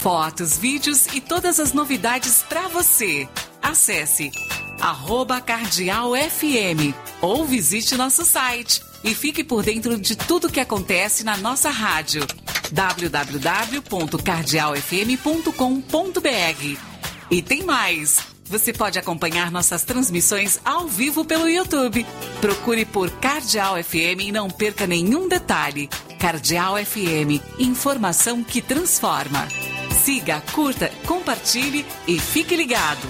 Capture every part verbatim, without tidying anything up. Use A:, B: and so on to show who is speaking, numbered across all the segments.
A: Fotos, vídeos e todas as novidades para você. Acesse arroba Cardeal F M ou visite nosso site e fique por dentro de tudo que acontece na nossa rádio. w w w ponto cardeal f m ponto com ponto b r. E tem mais! Você pode acompanhar nossas transmissões ao vivo pelo YouTube. Procure por Cardeal F M e não perca nenhum detalhe. Cardeal F M, informação que transforma. Siga, curta, compartilhe e fique ligado.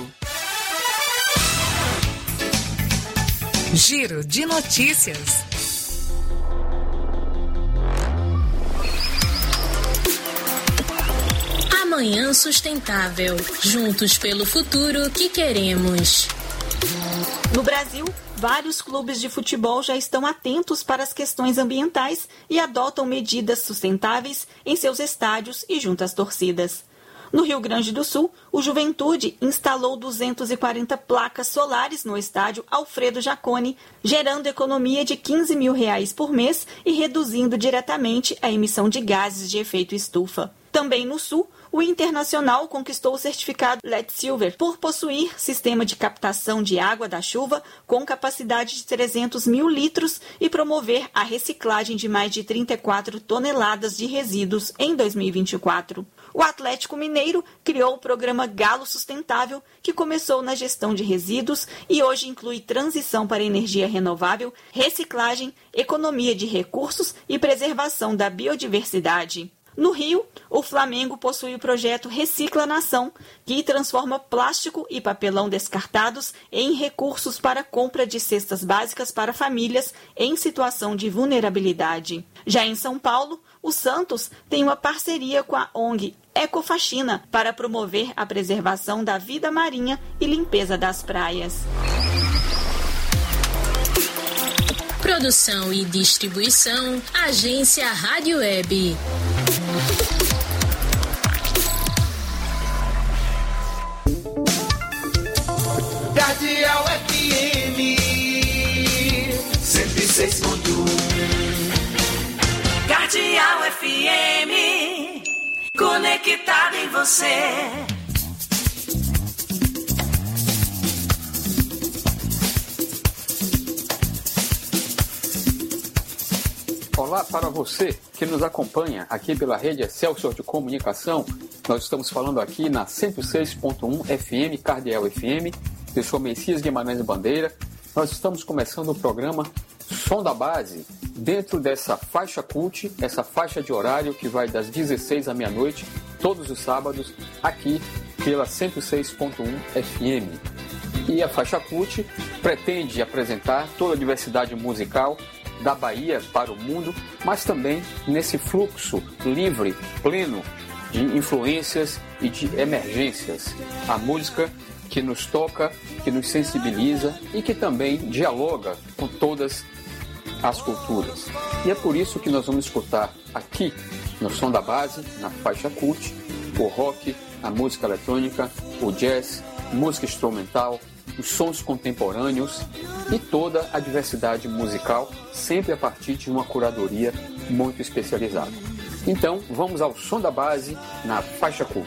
A: Giro de notícias.
B: Amanhã Sustentável. Juntos pelo futuro que queremos.
C: No Brasil, vários clubes de futebol já estão atentos para as questões ambientais e adotam medidas sustentáveis em seus estádios e junto às torcidas. No Rio Grande do Sul, o Juventude instalou duzentas e quarenta placas solares no estádio Alfredo Jaconi, gerando economia de quinze mil reais por mês e reduzindo diretamente a emissão de gases de efeito estufa. Também no Sul, o Internacional conquistou o certificado L E D Silver por possuir sistema de captação de água da chuva com capacidade de trezentos mil litros e promover a reciclagem de mais de trinta e quatro toneladas de resíduos em dois mil e vinte e quatro. O Atlético Mineiro criou o programa Galo Sustentável, que começou na gestão de resíduos e hoje inclui transição para energia renovável, reciclagem, economia de recursos e preservação da biodiversidade. No Rio, o Flamengo possui o projeto Recicla Nação, que transforma plástico e papelão descartados em recursos para compra de cestas básicas para famílias em situação de vulnerabilidade. Já em São Paulo, o Santos tem uma parceria com a O N G Ecofaxina para promover a preservação da vida marinha e limpeza das praias.
B: Produção e distribuição, Agência Rádio Web.
D: Cardeal F M cento e seis ponto um. Cardeal F M, conectado em você.
E: Olá para você que nos acompanha aqui pela rede Excelsior de Comunicação. Nós estamos falando aqui na cento e seis ponto um F M, Cardeal F M. Eu sou Messias Guimarães Bandeira. Nós estamos começando o programa Som da Base, dentro dessa faixa cult, essa faixa de horário que vai das dezesseis à meia-noite, todos os sábados, aqui pela cento e seis ponto um F M. E a faixa cult pretende apresentar toda a diversidade musical da Bahia para o mundo, mas também nesse fluxo livre, pleno de influências e de emergências. A música que nos toca, que nos sensibiliza e que também dialoga com todas as culturas. E é por isso que nós vamos escutar aqui no Som da Base, na faixa cult, o rock, a música eletrônica, o jazz, música instrumental, os sons contemporâneos e toda a diversidade musical, sempre a partir de uma curadoria muito especializada. Então, vamos ao Som da Base na faixa cult.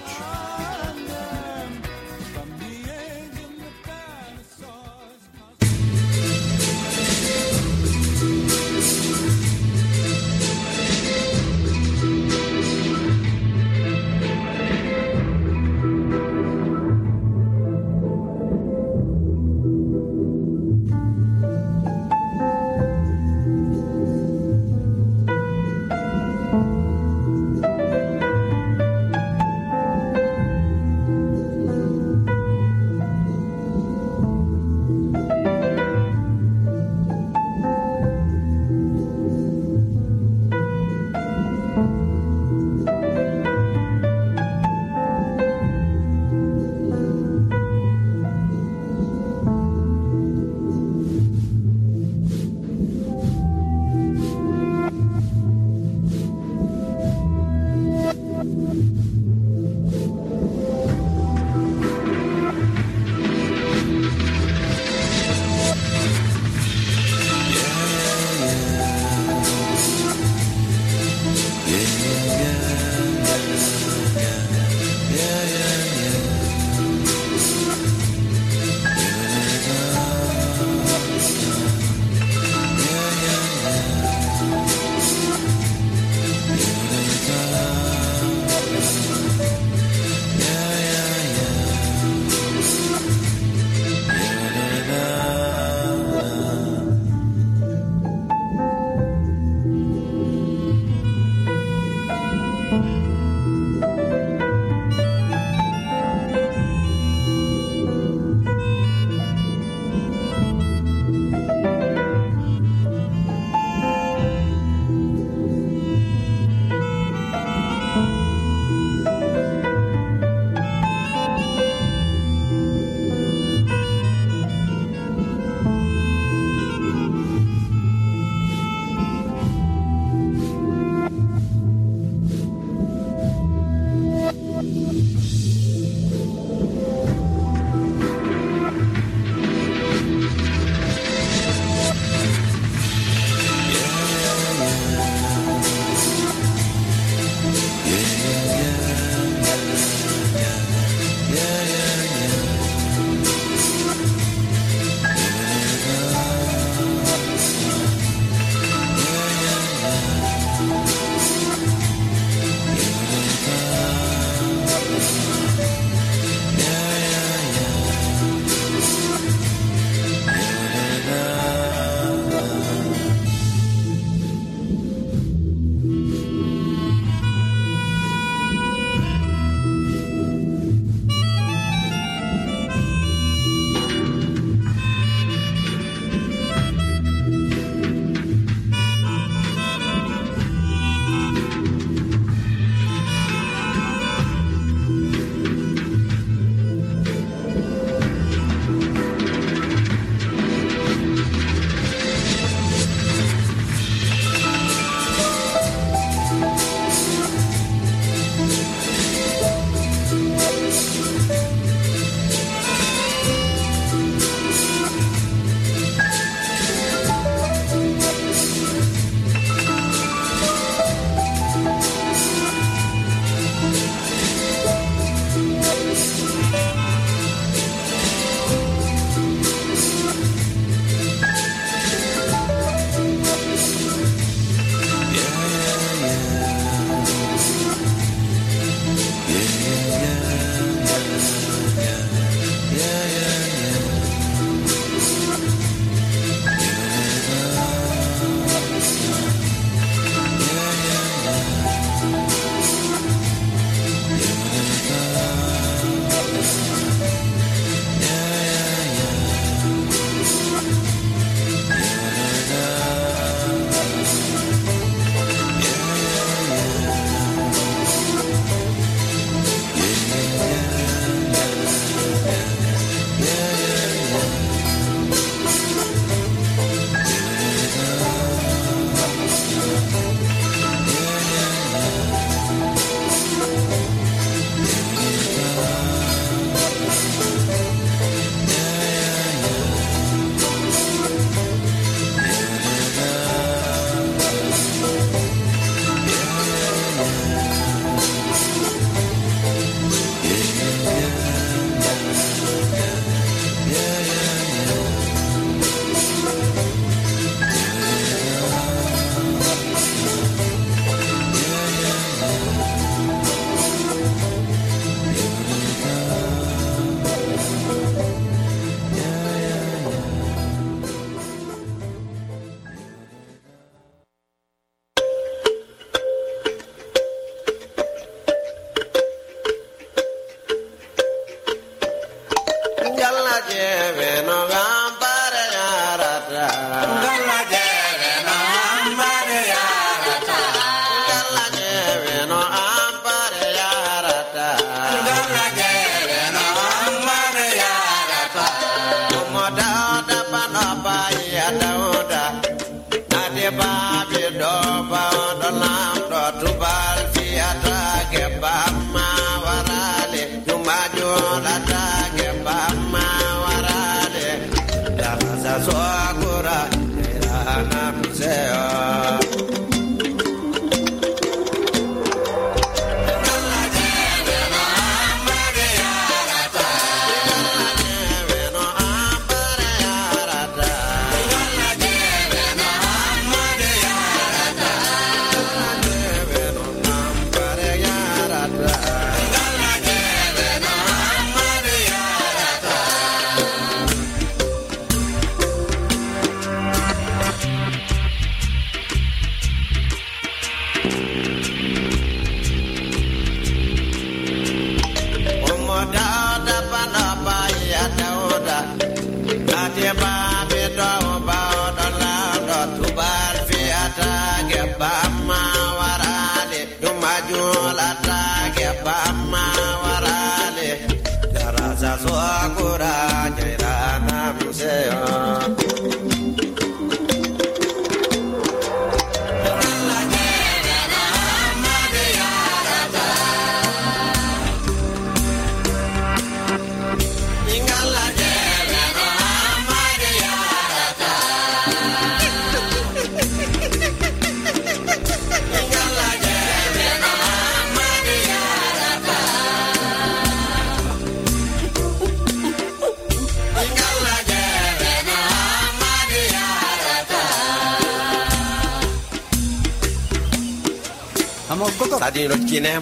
F: Sadi no kinem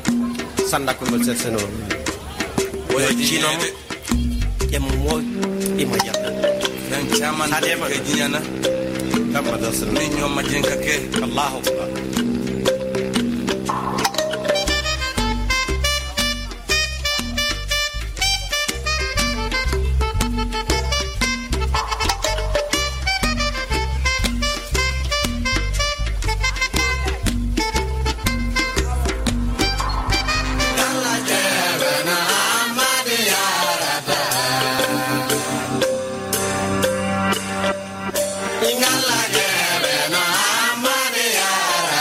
F: sanda ko mo seseno wala kino ya mo imaya dan chaman da ke dinyana kama da sunni nyoma majinka ke Allahu akbar
D: Ingala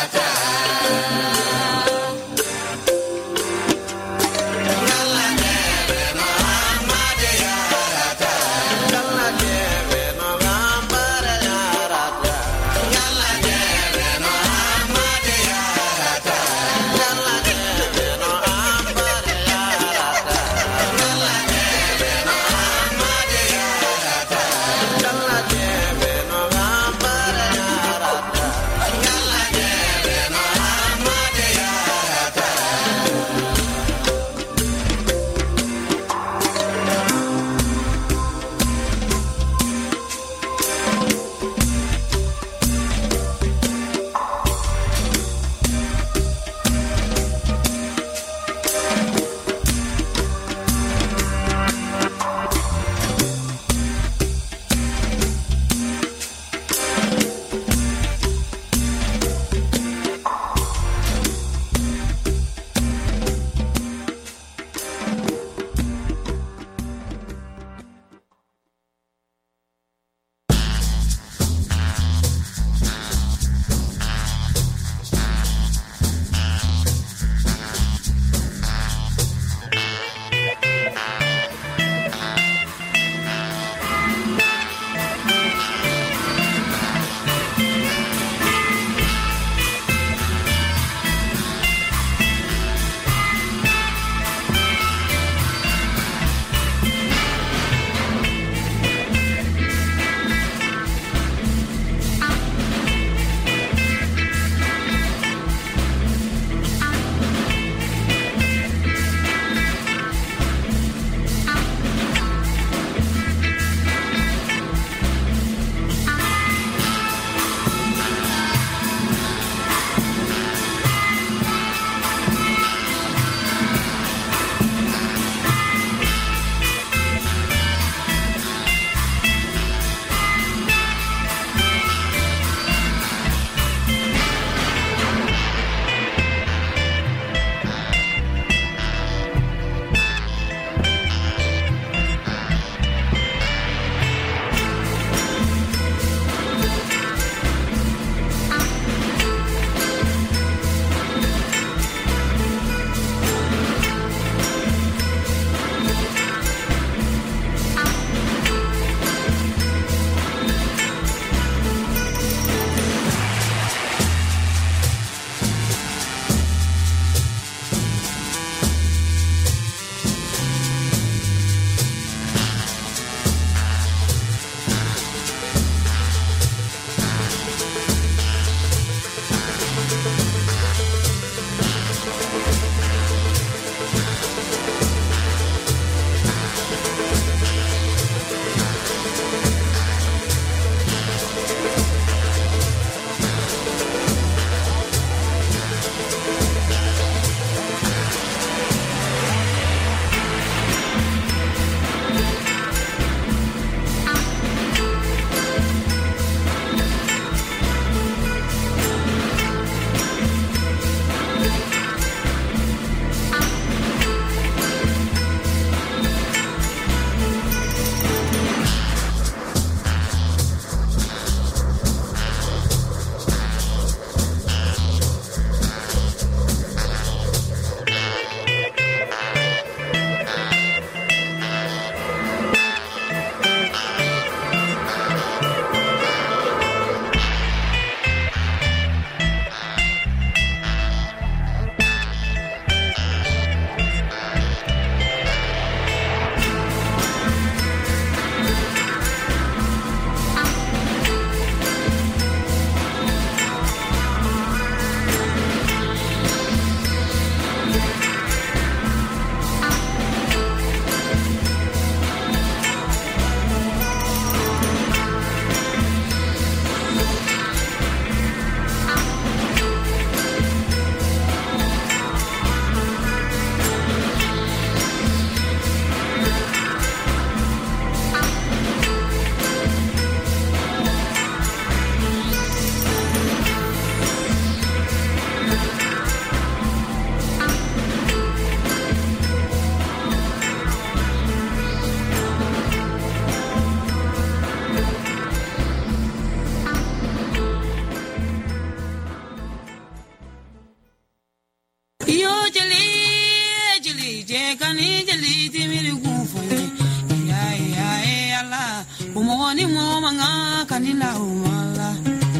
G: je kani jeli timiri kufonye ya ya e ala umoni mo manga kanila umala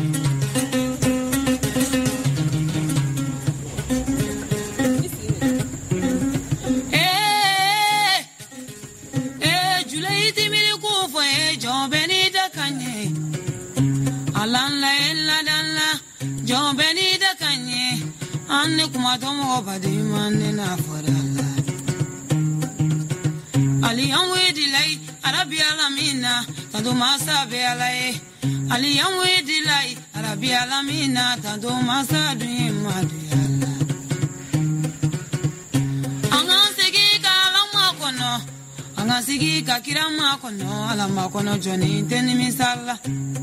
G: eh eh julai timiri kufonye jo benida kanye alanla ella dalla jo benida kanye anne kuma to mo badi manne na forala ali anwe dilai arabi alamina tando masa be alai ali anwe dilai arabi alamina tando masa du madu yalla anga sigi kala makono anga sigi kakira makono ala makono joni teni misala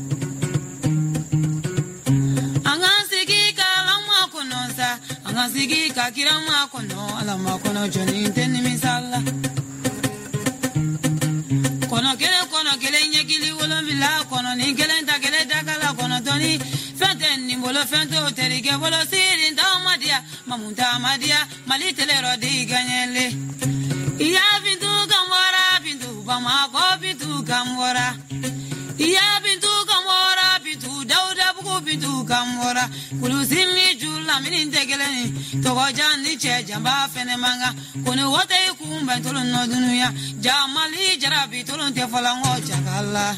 G: anga sigi kala makono sa anga sigi kakira makono ala makono joni teni misala kono kele kono kele nyekili wolo bila kono ni kele nta kele dakala kono toni fente ni bolo fente o terike bolo siri nta madia mamunta madia mali tele rodi ganyele iya bintu kamora bintu bama ko bintu kamora iya bintu kamora bintu dauda buku bintu kamora kulusimi jula mini ntegele ni togo jani che jamba fene manga kono wote kumba tolo no dunuya jamali jarabi tolo te fala ngo chakala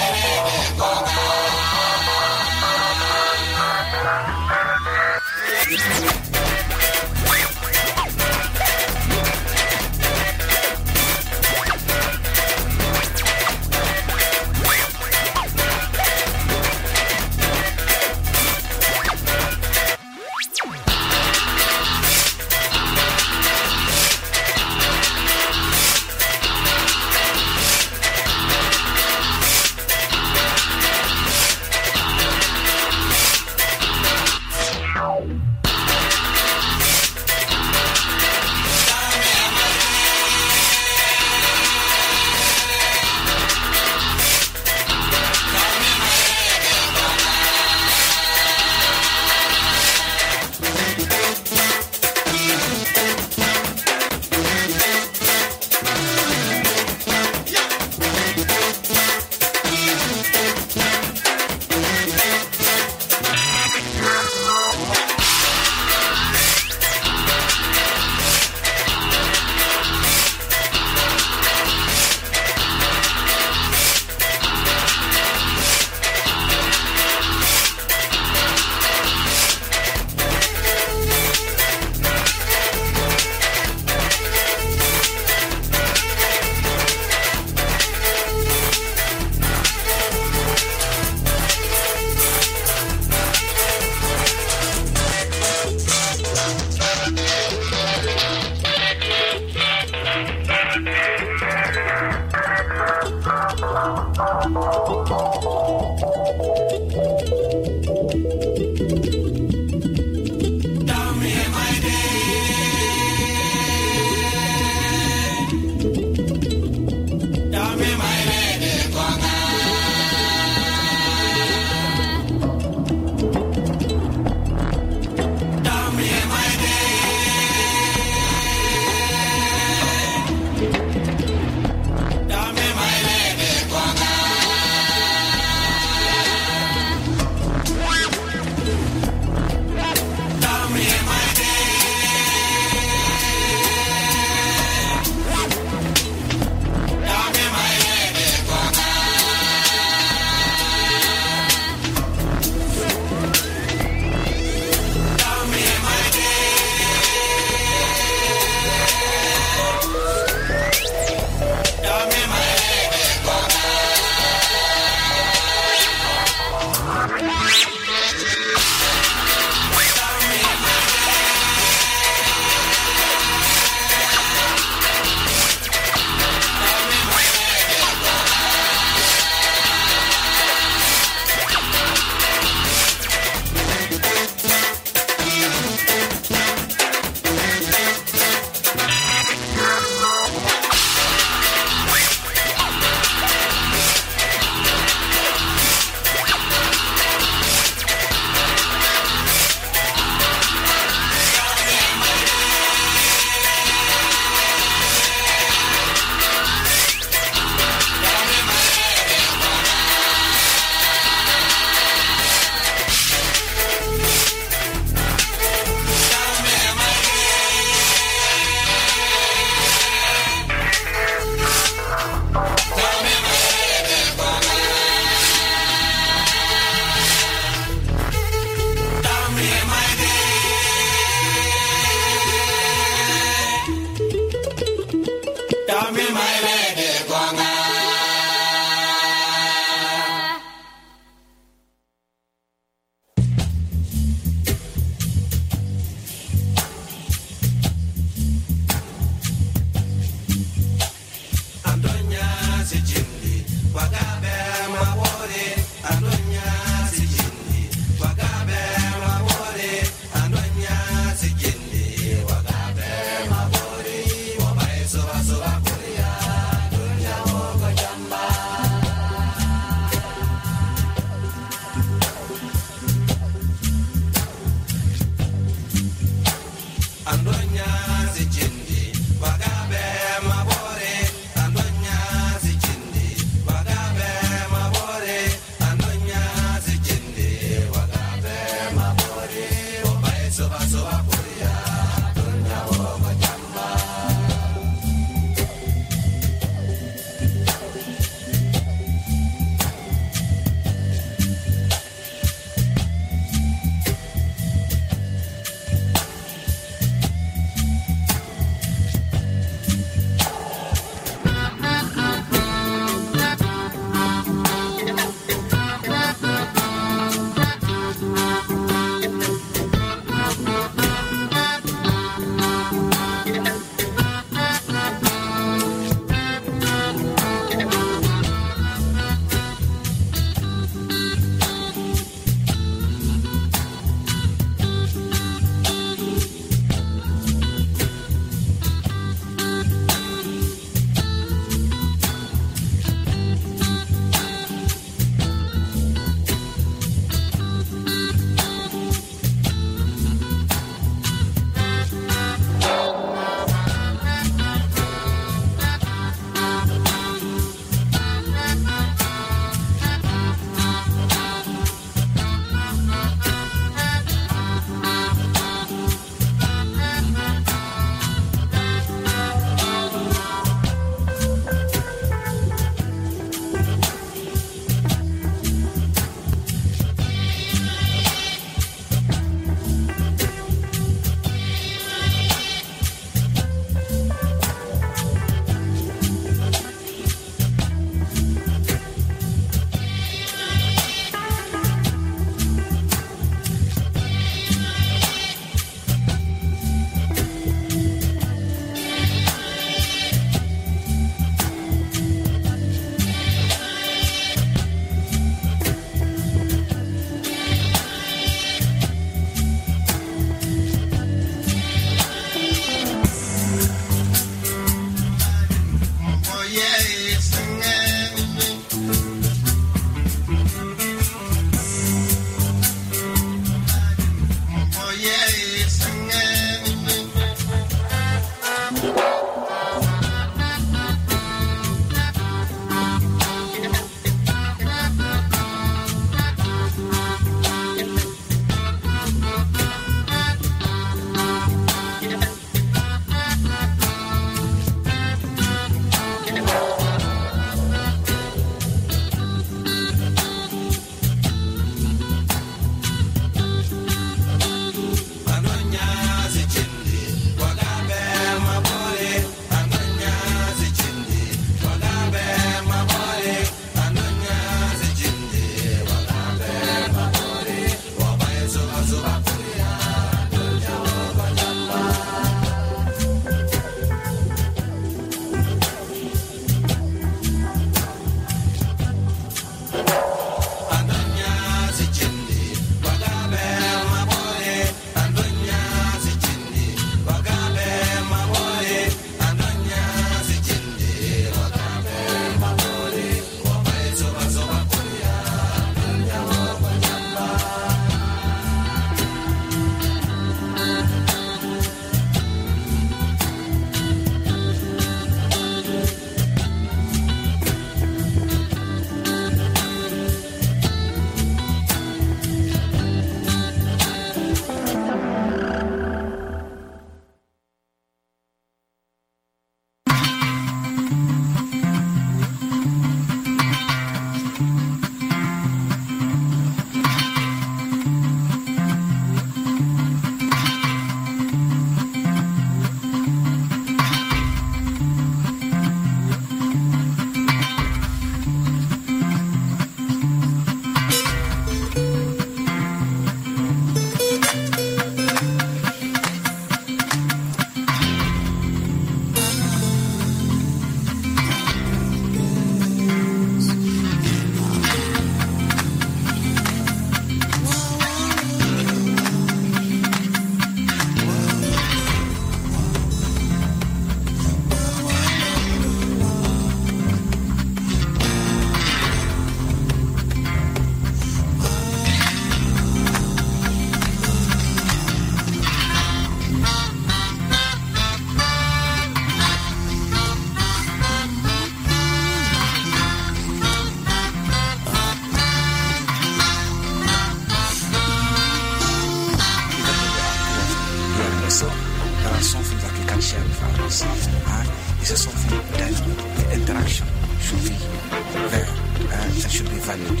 H: So there are some things that we can share with others. Uh, this is something that the interaction should be there uh, and should be valued.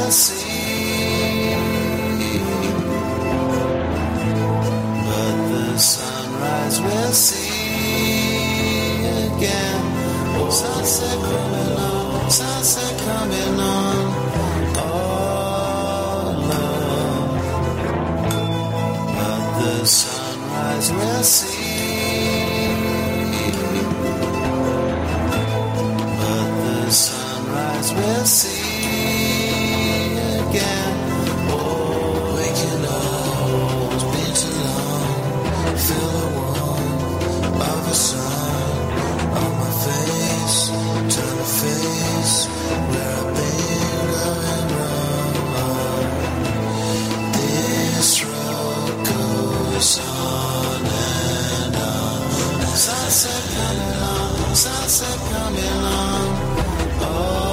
I: we'll see, but the sunrise we'll see again. Sunset coming on, sunset coming on. Oh, love, but the sunrise we'll see, but the sunrise we'll see again. Oh, waking up, it's been too long. Feel the warmth of the sun on my face, turn to face where I've been going wrong. This road goes on and on. Sunset coming on, sunset coming on. Oh,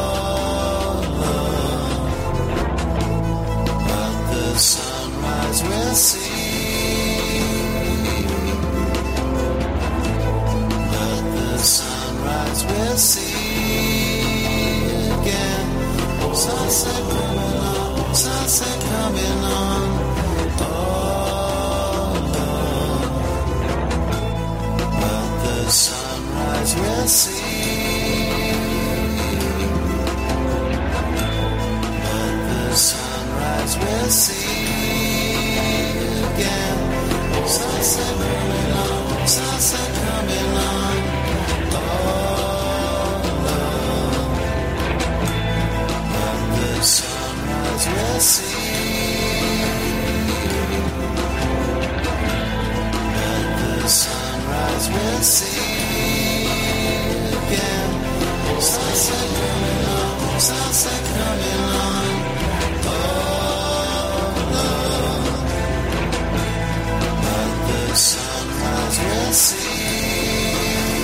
I: love, but the sunrise we'll see, but the sunrise we'll see again. Sunset coming on, sunset coming on. Oh, love, but the sunrise we'll see, but the sunrise we'll see again. Sunset coming on, sunset coming on. Oh, love, but the sunrise we'll see, but the sunrise we'll see again. Sunset coming on, sunset coming on. Oh, love, but the sunrise we'll see,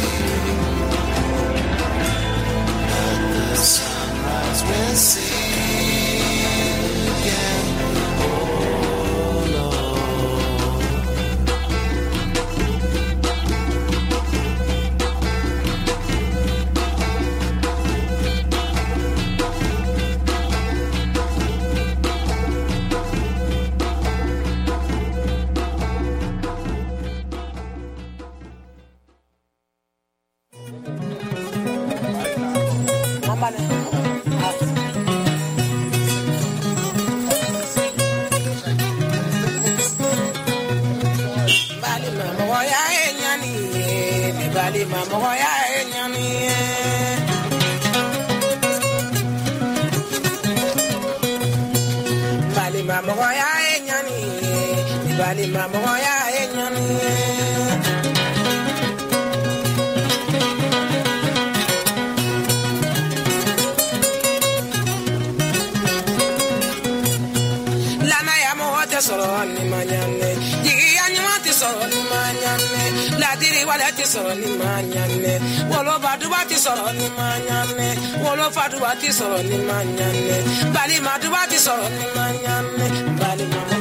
I: but the sunrise we'll see again. Oh, Lord.
J: Bali maduati soro ni manyane, bali mama.